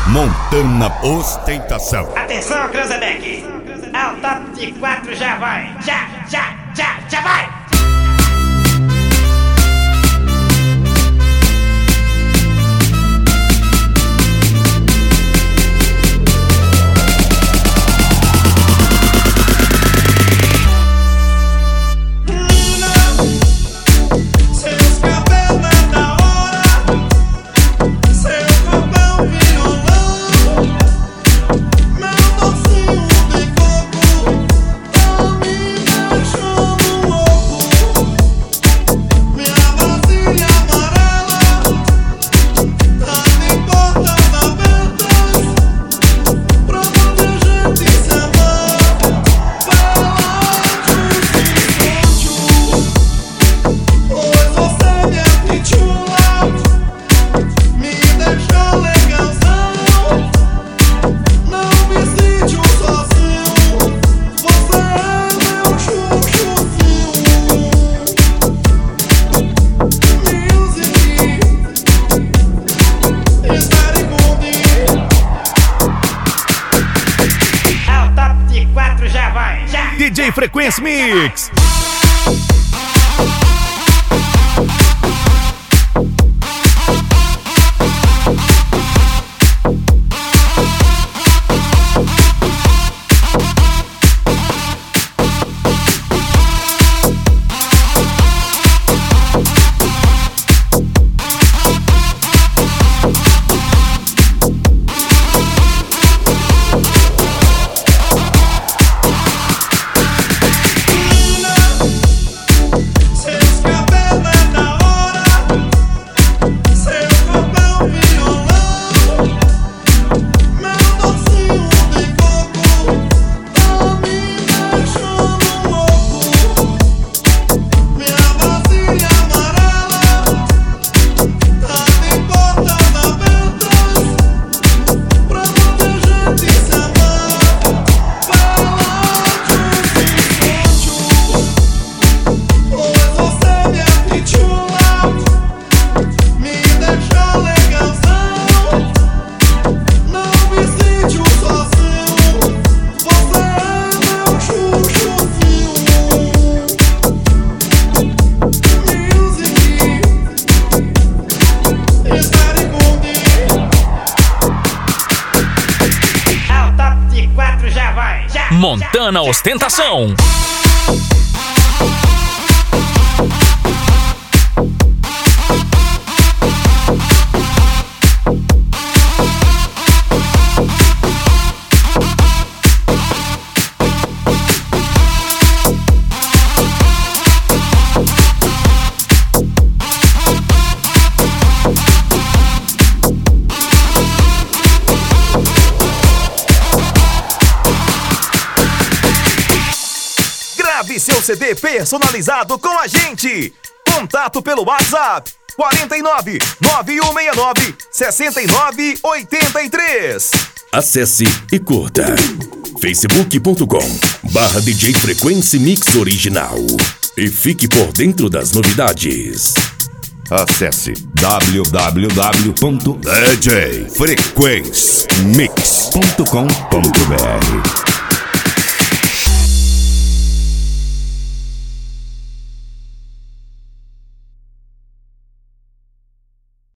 Montana Ostentação. Atenção, Cranzebeck. Ao top de 4 já vai. Já vai. DJ Frequência Mix. Montana Ostentação. Seu CD personalizado com a gente. Contato pelo WhatsApp 49 9169 6983. Acesse e curta facebook.com/DJ Frequência Mix Original e fique por dentro das novidades. Acesse www.djfrequencemix.com.br.